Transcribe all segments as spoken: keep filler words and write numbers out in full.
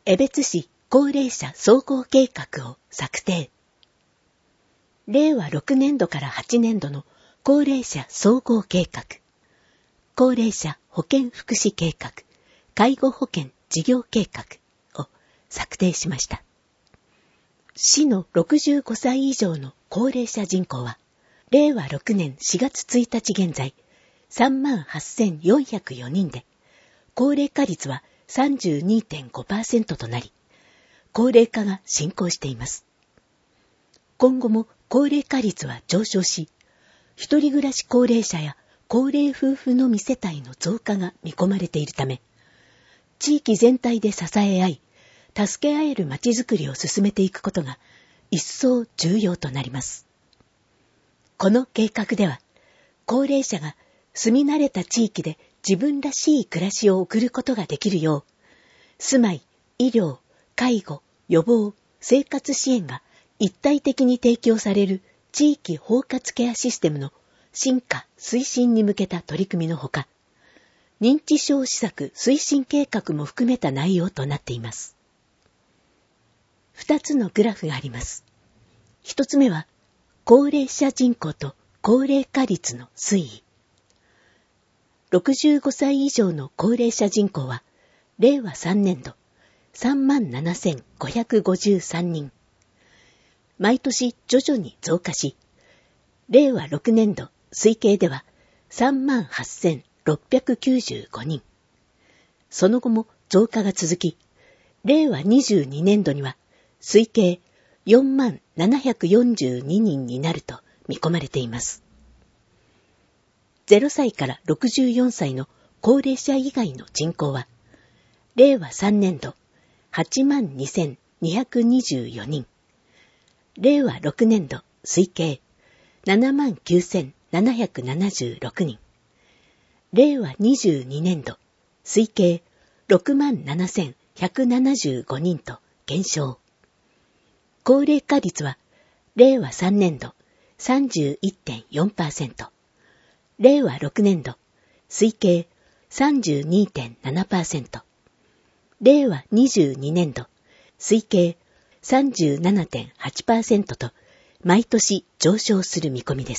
江別市高齢者総合計画を策定。れいわろくねんどからはちねんどの高齢者総合計画、高齢者保健福祉計画、介護保険事業計画を策定しました。市のろくじゅうごさい以上の高齢者人口は、れいわろくねんしがつついたち現在 さんまんはっせんよんひゃくよにんで、高齢化率は さんじゅうにてんごパーセント となり、高齢化が進行しています。今後も高齢化率は上昇し、一人暮らし高齢者や高齢夫婦のみ世帯の増加が見込まれているため、地域全体で支え合い、助け合えるまちづくりを進めていくことが一層重要となります。この計画では、高齢者が住み慣れた地域で自分らしい暮らしを送ることができるよう、住まい、医療、介護、予防、生活支援が一体的に提供される地域包括ケアシステムの進化推進に向けた取り組みのほか、認知症施策推進計画も含めた内容となっています。二つのグラフがあります。一つ目は、高齢者人口と高齢化率の推移。ろくじゅうごさい以上の高齢者人口は、れいわさんねんどさんまんななせんごひゃくごじゅうさんにん。毎年徐々に増加し、れいわろくねんど推計では さんまんはっせんろっぴゃくきゅうじゅうごにん。その後も増加が続き、れいわにじゅうにねんどには推計よんまんななひゃくよんじゅうににんになると見込まれています。ゼロさいからろくじゅうよんさいの高齢者以外の人口は、れいわさんねんどはちまんにせんにひゃくにじゅうよにん、れいわろくねんど推計ななまんきゅうせんななひゃくななじゅうろくにん、れいわにじゅうにねんど推計ろくまんななせんひゃくななじゅうごにんと減少。高齢化率は、れいわさんねんど さんじゅういってんよんパーセント、れいわろくねんど推計 さんじゅうにてんななパーセント、れいわにじゅうにねんど推計 さんじゅうななてんはちパーセント と毎年上昇する見込みです。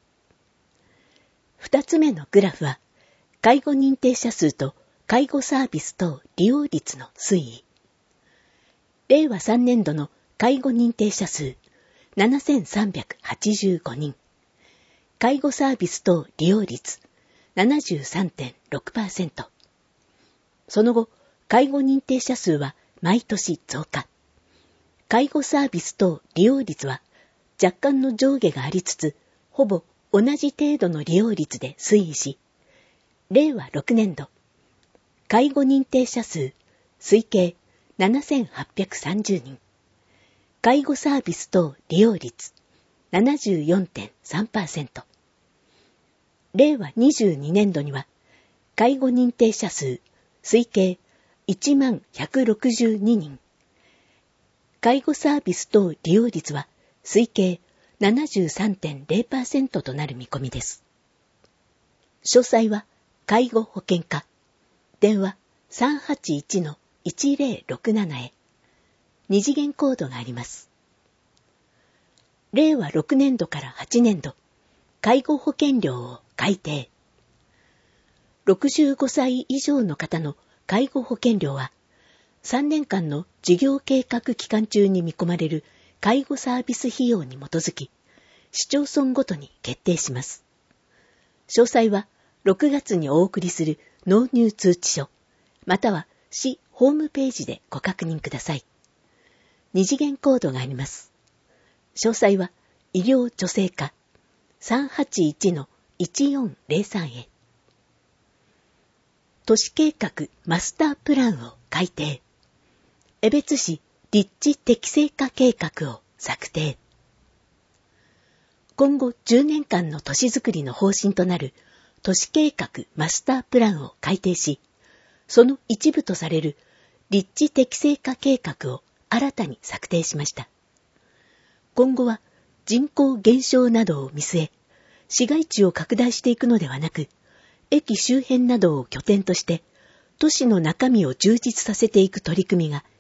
二つ目のグラフは、介護認定者数と介護サービス等利用率の推移。れいわさんねんどの介護認定者数ななせんさんびゃくはちじゅうごにん、介護サービス等利用率 ななじゅうさんてんろくパーセント。その後、介護認定者数は毎年増加。介護サービス等利用率は若干の上下がありつつ、ほぼ同じ程度の利用率で推移し、れいわろくねんど、介護認定者数推計ななせんはっぴゃくさんじゅうにん、介護サービス等利用率 ななじゅうよんてんさんパーセント。れいわにじゅうにねんどには、介護認定者数推計いちまんひゃくろくじゅうににん、介護サービス等利用率は推計 ななじゅうさんてんれいパーセント となる見込みです。詳細は介護保険課、電話 さんはちいちのいちぜろろくなな へ、二次元コードがあります。れいわろくねんどからはちねんど、介護保険料を改定。ろくじゅうごさい以上の方の介護保険料は、さんねんかんの事業計画期間中に見込まれる介護サービス費用に基づき、市町村ごとに決定します。詳細はろくがつにお送りする納入通知書、または市ホームページでご確認ください。二次元コードがあります。詳細は医療助成課 さんはちいちのいちよんぜろさん へ。都市計画マスタープランを改定。江別市立地適正化計画を策定。今後じゅうねんかんの都市づくりの方針となる都市計画マスタープランを改定し、その一部とされる立地適正化計画を新たに策定しました。今後は人口減少などを見据え、市街地を拡大していくのではなく、駅周辺などを拠点として、都市の中身を充実させていく取り組みが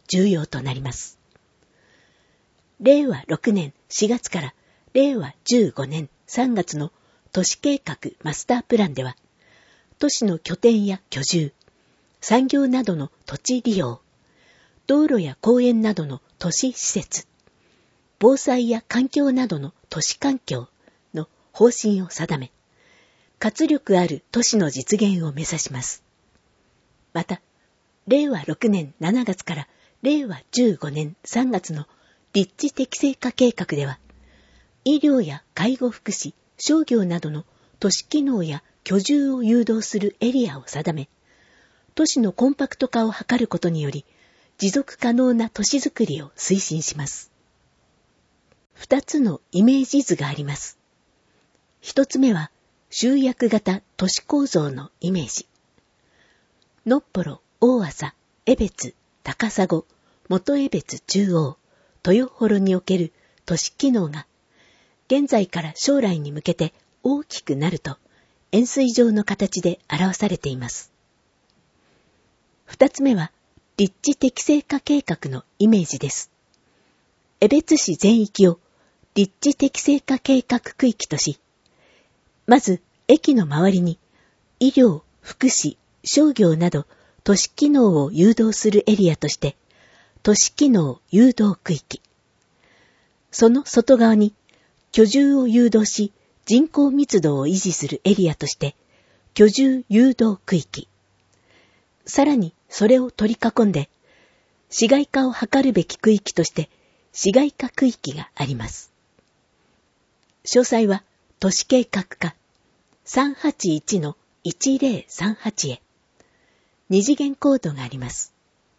重要となります。れいわろくねんしがつかられいわじゅうごねんさんがつの都市計画マスタープランでは、都市の拠点や居住、産業などの土地利用、道路や公園などの都市施設、防災や環境などの都市環境の方針を定め、活力ある都市の実現を目指します。また、れいわろくねんしちがつかられいわじゅうごねんさんがつの立地適正化計画では、医療や介護福祉、商業などの都市機能や居住を誘導するエリアを定め、都市のコンパクト化を図ることにより、持続可能な都市づくりを推進します。二つのイメージ図があります。一つ目は、集約型都市構造のイメージ。のっぽろ、大朝、江別、高砂、元江別中央、豊幌における都市機能が、現在から将来に向けて大きくなると、円錐状の形で表されています。二つ目は、立地適正化計画のイメージです。江別市全域を立地適正化計画区域とし、まず駅の周りに医療、福祉、商業など都市機能を誘導するエリアとして都市機能誘導区域。その外側に居住を誘導し人口密度を維持するエリアとして居住誘導区域。さらにそれを取り囲んで市街化を図るべき区域として市街化区域があります。詳細は都市計画課 さんはちいちのいちぜろさんはち へ。二次元コードがあります。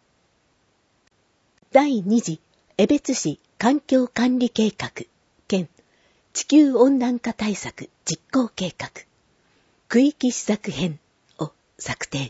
だいに次江別市環境管理計画兼地球温暖化対策実行計画区域施策編を策定。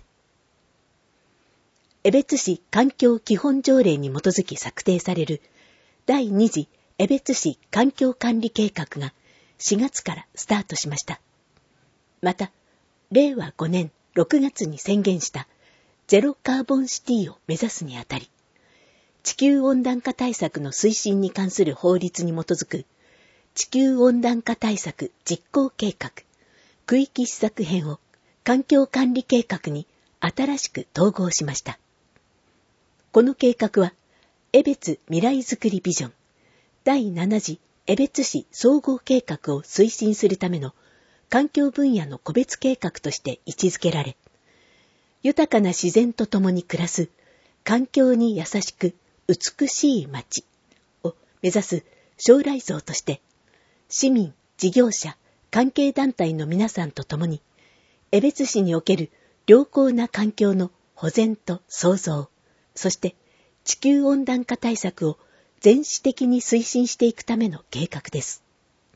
江別市環境基本条例に基づき策定されるだいに次江別市環境管理計画がしがつからスタートしました。また、れいわごねんろくがつに宣言したゼロカーボンシティを目指すにあたり、地球温暖化対策の推進に関する法律に基づく地球温暖化対策実行計画区域施策編を環境管理計画に新しく統合しました。この計画は、江別未来づくりビジョンだいなな次江別市総合計画を推進するための環境分野の個別計画として位置づけられ、豊かな自然と共に暮らす環境に優しく美しい街を目指す将来像として、市民、事業者、関係団体の皆さんと共に、江別市における良好な環境の保全と創造、そして地球温暖化対策を全市的に推進していくための計画です。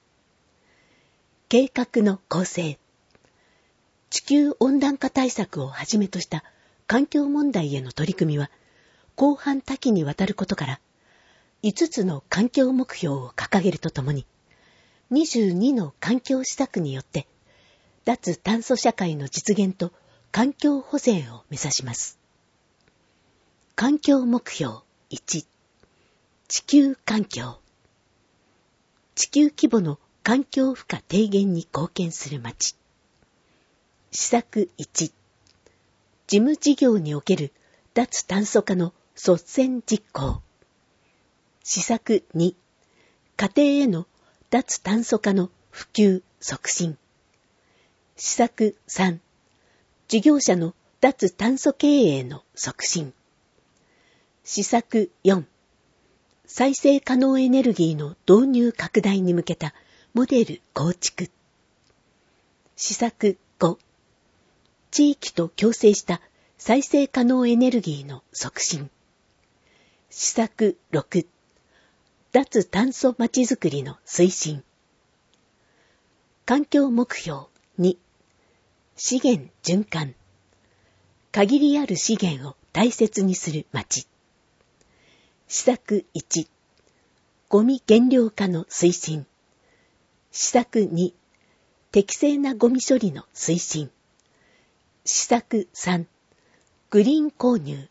計画の構成。地球温暖化対策をはじめとした環境問題への取り組みは広範多岐にわたることから、いつつの環境目標を掲げるとともに、にじゅうにの環境施策によって脱炭素社会の実現と環境保全を目指します。環境目標いち、地球環境。地球規模の環境負荷低減に貢献する町。施策いち、事務事業における脱炭素化の率先実行。施策に、家庭への脱炭素化の普及促進。施策さん、事業者の脱炭素経営の促進。施策よん、再生可能エネルギーの導入拡大に向けたモデル構築。施策ご、地域と共生した再生可能エネルギーの促進。施策ろく、脱炭素まちづくりの推進。環境目標に、資源循環。限りある資源を大切にする町。施策いち、ゴミ減量化の推進。施策に、適正なゴミ処理の推進。施策さん、グリーン購入、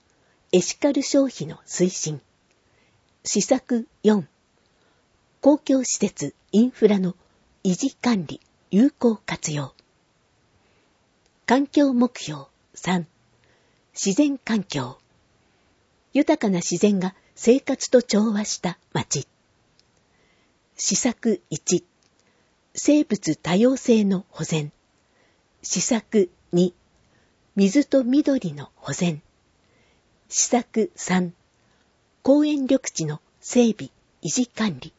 エシカル消費の推進。施策よん、公共施設インフラの維持管理有効活用。環境目標さん、自然環境。豊かな自然が生活と調和した街。施策いち、生物多様性の保全。施策に、水と緑の保全。施策さん、公園緑地の整備、維持管理。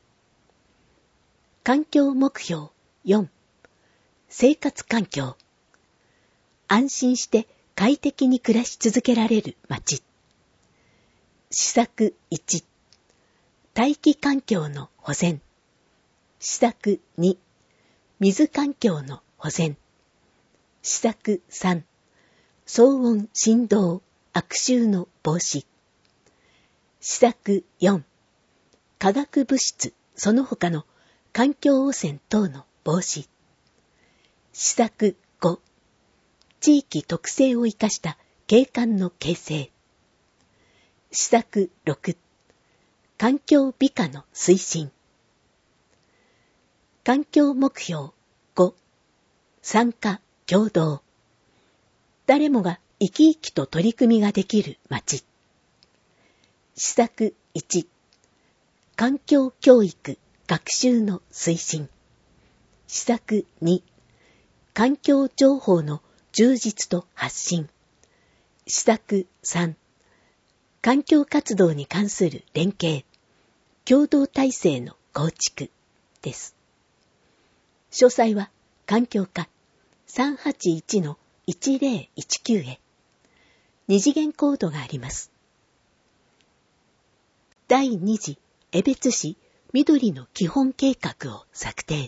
環境目標よん、生活環境。安心して快適に暮らし続けられる街。施策いち、大気環境の保全。施策に、水環境の保全。施策さん、騒音振動悪臭の防止。施策よん、化学物質その他の環境汚染等の防止。施策ご、地域特性を生かした景観の形成。施策ろく、環境美化の推進。環境目標ご、参加協働。誰もが生き生きと取り組みができる街。施策いち、環境教育学習の推進。施策に、環境情報の充実と発信。施策さん、環境活動に関する連携、共同体制の構築です。詳細は環境課さんはちいちのいちぜろいちきゅうへ。二次元コードがあります。だいに次江別市緑の基本計画を策定。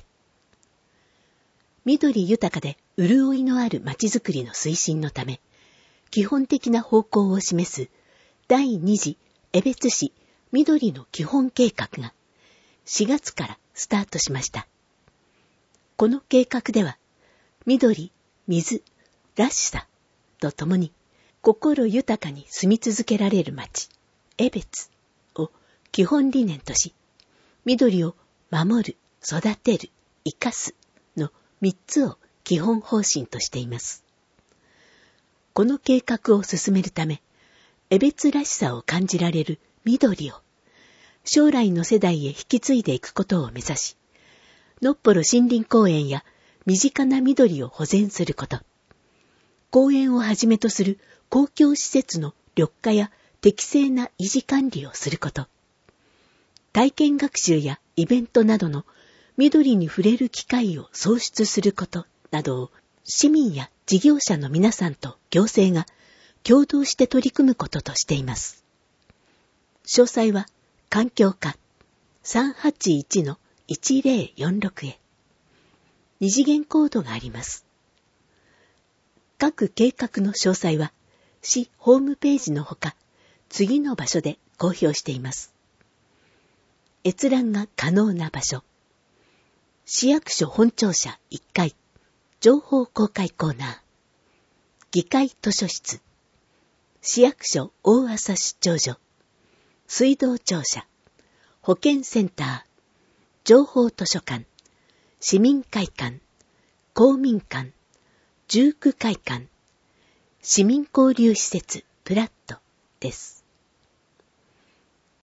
緑豊かで潤いのあるまちづくりの推進のため、基本的な方向を示すだいに次江別市緑の基本計画がしがつからスタートしました。この計画では、緑、水、らしさとともに心豊かに住み続けられる町、江別を基本理念とし、緑を守る、育てる、生かすのみっつを基本方針としています。この計画を進めるため、江別らしさを感じられる緑を将来の世代へ引き継いでいくことを目指し、のっぽろ森林公園や身近な緑を保全すること、公園をはじめとする公共施設の緑化や適正な維持管理をすること、体験学習やイベントなどの緑に触れる機会を創出することなどを市民や事業者の皆さんと行政が共同して取り組むこととしています。詳細は環境課さんはちいちのいちぜろよんろくへ。二次元コードがあります。各計画の詳細は市ホームページのほか、次の場所で公表しています。閲覧が可能な場所。市役所本庁舎いっかい、情報公開コーナー。議会図書室。市役所大浅出張所。水道庁舎。保健センター。情報図書館。市民会館。公民館。住区会館。市民交流施設プラットです。